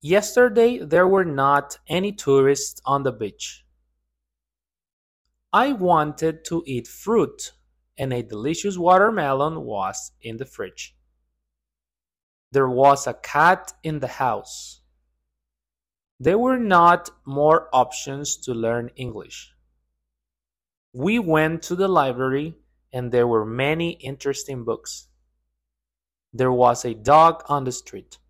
Yesterday there were not any tourists on the beach. I wanted to eat fruit, and a delicious watermelon was in the fridge. There was a cat in the house. There were not more options to learn English. We went to the library and there were many interesting books. There was a dog on the street.